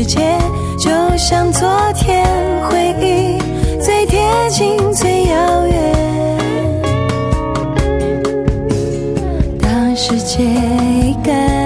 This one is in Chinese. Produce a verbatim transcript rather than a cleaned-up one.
世界就像昨天，回忆最贴近最遥远。当世界已改